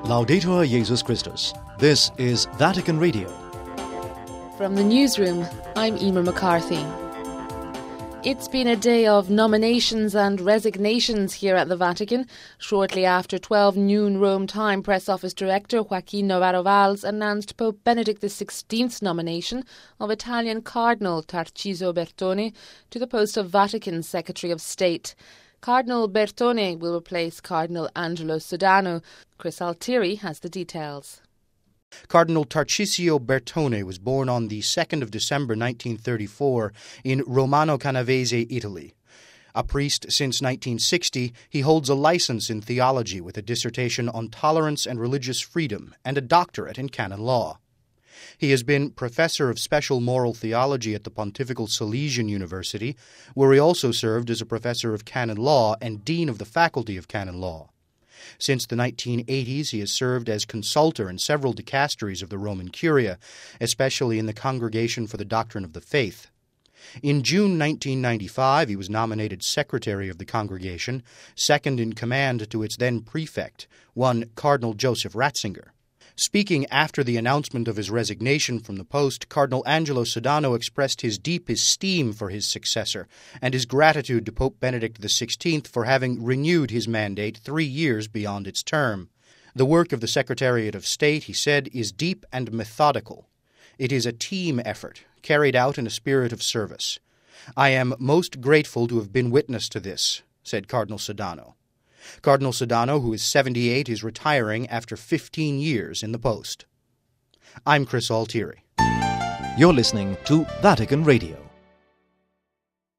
Laudetur Jesus Christus. This is Vatican Radio. From the newsroom, I'm Emer McCarthy. It's been a day of nominations and resignations here at the Vatican. Shortly after 12 noon Rome time, Press Office Director Joaquin Navarro Valls announced Pope Benedict XVI's nomination of Italian Cardinal Tarcisio Bertone to the post of Vatican Secretary of State. Cardinal Bertone will replace Cardinal Angelo Sodano. Chris Altieri has the details. Cardinal Tarcisio Bertone was born on the 2nd of December 1934 in Romano Canavese, Italy. A priest since 1960, he holds a license in theology with a dissertation on tolerance and religious freedom and a doctorate in canon law. He has been professor of special moral theology at the Pontifical Salesian University, where he also served as a professor of canon law and dean of the Faculty of Canon Law. Since the 1980s, he has served as consultor in several dicasteries of the Roman Curia, especially in the Congregation for the Doctrine of the Faith. In June 1995, he was nominated secretary of the congregation, second in command to its then prefect, one Cardinal Joseph Ratzinger. Speaking after the announcement of his resignation from the post, Cardinal Angelo Sodano expressed his deep esteem for his successor and his gratitude to Pope Benedict XVI for having renewed his mandate 3 years beyond its term. The work of the Secretariat of State, he said, is deep and methodical. It is a team effort, carried out in a spirit of service. I am most grateful to have been witness to this, said Cardinal Sodano. Cardinal Sodano, who is 78, is retiring after 15 years in the post. I'm Chris Altieri. You're listening to Vatican Radio.